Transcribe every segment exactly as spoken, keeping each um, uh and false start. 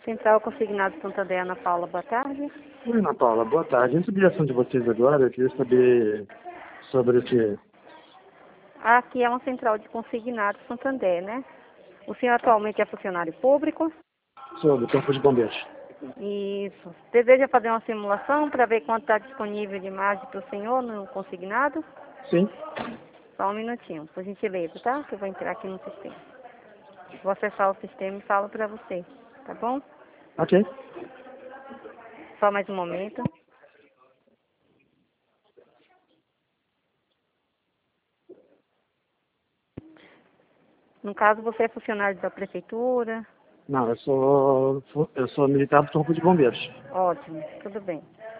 Central Consignado Santander, Ana Paula, boa tarde. Oi, Ana Paula, boa tarde. Essa ligação de vocês agora, eu queria saber sobre o que... Aqui é uma central de consignado Santander, né? O senhor atualmente é funcionário público? Sobre o Corpo de Bombeiros. Isso. Deseja fazer uma simulação para ver quanto está disponível de imagem para o senhor no consignado? Sim. Só um minutinho, por gentileza, tá? Que eu vou entrar aqui no sistema. Vou acessar o sistema e falo para você, tá bom? Ok. Só mais um momento. No caso, você é funcionário da prefeitura? Não, eu sou, eu sou militar do Corpo de Bombeiros. Ótimo, tudo bem.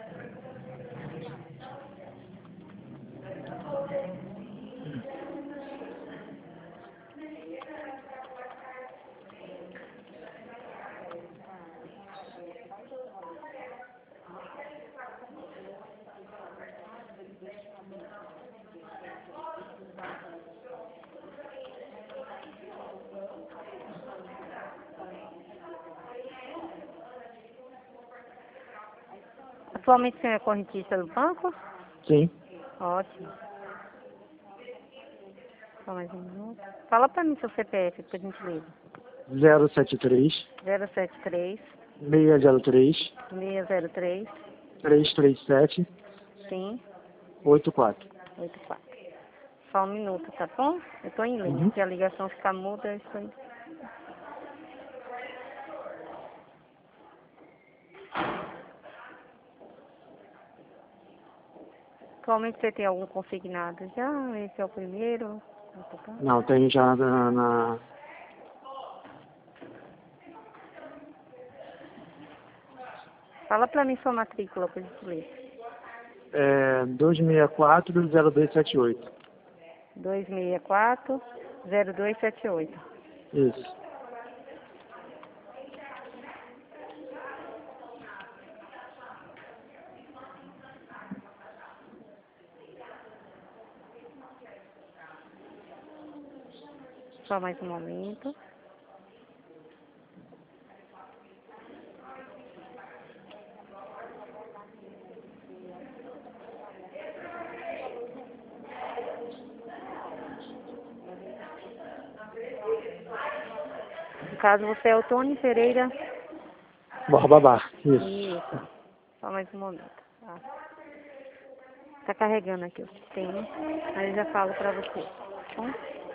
Atualmente o senhor é correntista do banco? Sim. Ótimo. Só mais um minuto. Fala para mim seu C P F, por gentileza. zero sete três, zero sete três, seis zero três, seis zero três, três três sete, sim, oito quatro. oito quatro. Só um minuto, tá bom? Eu estou em linha. Uhum. Se a ligação ficar muda, eu estou em... Atualmente você tem algum consignado já? Esse é o primeiro? Não, tem já na... na... Fala para mim sua matrícula, por gentileza. É, dois seis quatro, zero dois sete oito. dois seis quatro, zero dois sete oito. Isso. Só mais um momento. No caso, você é o Tony Pereira. Barbabá. Isso. Isso. Só mais um momento. Tá, tá carregando aqui o sistema. Aí eu já falo pra você. Tá bom?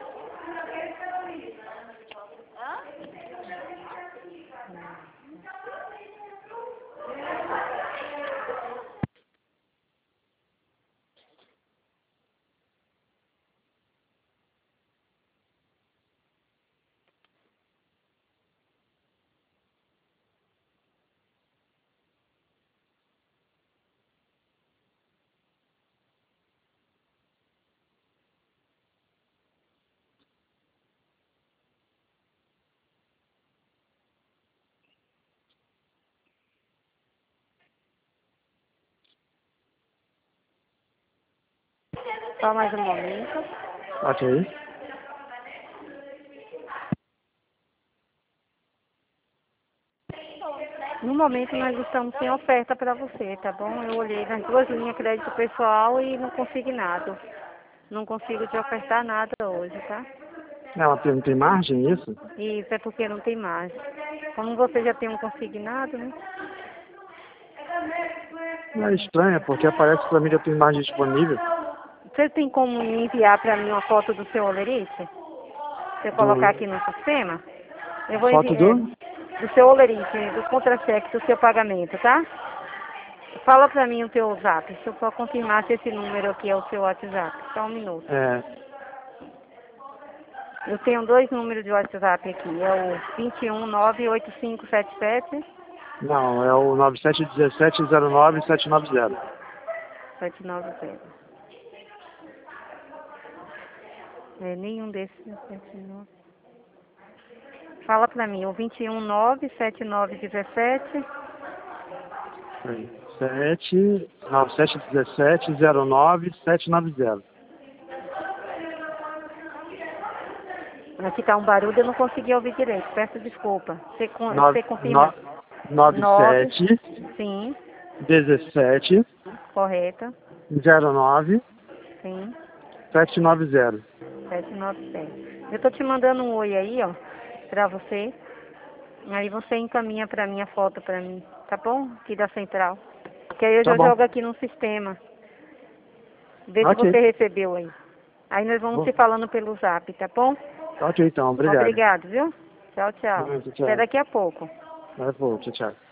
Só mais um momento. Ok. No momento nós estamos sem oferta para você, tá bom? Eu olhei nas duas linhas crédito pessoal e não consignado. Não consigo te ofertar nada hoje, tá? Ela tem, não tem margem, isso? Isso é porque não tem margem. Como você já tem um consignado, né? Não é estranho, porque aparece pra mim que eu tenho margem disponível. Você tem como enviar para mim uma foto do seu olerite? Se eu colocar Do... aqui no sistema? Eu vou Foto enviar do? do seu olerite, do contra-cheque do seu pagamento, tá? Fala pra mim o teu zap, deixa eu só confirmar se esse número aqui é o seu WhatsApp. Só um minuto. É, Eu tenho dois números de WhatsApp aqui, é o dois um nove oito cinco sete sete não, é o nove sete um sete zero nove sete nove zero. sete nove zero. É, nenhum desses é sete nove. Fala pra mim, o dois um nove sete nove um sete sete nove sete um sete zero nove sete nove zero. Aqui tá um barulho, eu não consegui ouvir direito, peço desculpa. Você, con- nove você confirma? nove sete, sim, dezessete, correto, zero nove, sim, sete nove zero. sete nove sete. Eu tô te mandando um oi aí, ó, pra você. Aí você encaminha pra mim a foto pra mim, tá bom? Aqui da central. Que aí eu Tá já bom. jogo aqui no sistema. Vê se Ok. você recebeu aí. Aí nós vamos Bom. se falando pelo zap, tá bom? Ok, então. Obrigado. Obrigado, viu? Tchau, tchau. Muito Até tchau. daqui a pouco. Vai, pô, tchau, tchau.